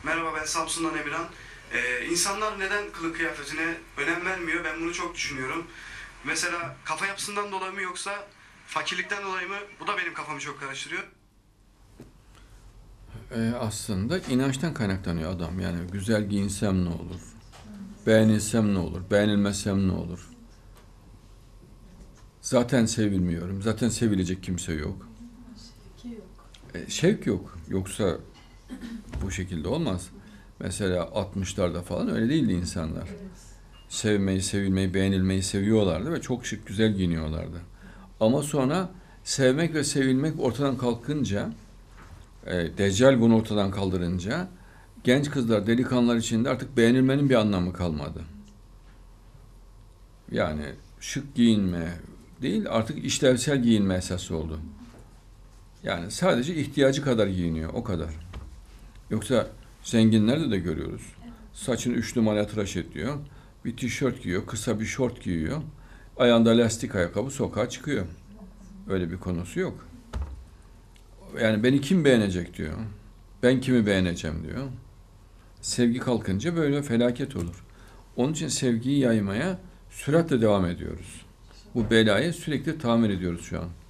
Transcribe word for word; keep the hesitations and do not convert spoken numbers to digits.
Merhaba, ben Samsun'dan Emirhan. Ee, insanlar neden kılık kıyafetine önem vermiyor? Ben bunu çok düşünüyorum. Mesela kafa yapısından dolayı mı yoksa fakirlikten dolayı mı? Bu da benim kafamı çok karıştırıyor. Ee, aslında inançtan kaynaklanıyor adam. Yani güzel giyinsem ne olur? Beğenilsem ne olur? Beğenilmezsem ne olur? Zaten sevilmiyorum. Zaten sevilecek kimse yok. Şevki yok. E, şevk yok. Yoksa bu şekilde olmaz. Mesela altmışlarda falan öyle değildi insanlar. Sevmeyi, sevilmeyi, beğenilmeyi seviyorlardı ve çok şık, güzel giyiniyorlardı. Ama sonra sevmek ve sevilmek ortadan kalkınca, e, Deccal bunu ortadan kaldırınca, genç kızlar, delikanlılar içinde artık beğenilmenin bir anlamı kalmadı. Yani şık giyinme değil, artık işlevsel giyinme esas oldu. Yani sadece ihtiyacı kadar giyiniyor, o kadar. Yoksa zenginlerde de görüyoruz. Saçını üç numara tıraş ediyor. Bir tişört giyiyor, kısa bir şort giyiyor. Ayağında lastik ayakkabı sokağa çıkıyor. Öyle bir konusu yok. Yani beni kim beğenecek diyor. Ben kimi beğeneceğim diyor. Sevgi kalkınca böyle felaket olur. Onun için sevgiyi yaymaya süratle devam ediyoruz. Bu belayı sürekli tamir ediyoruz şu an.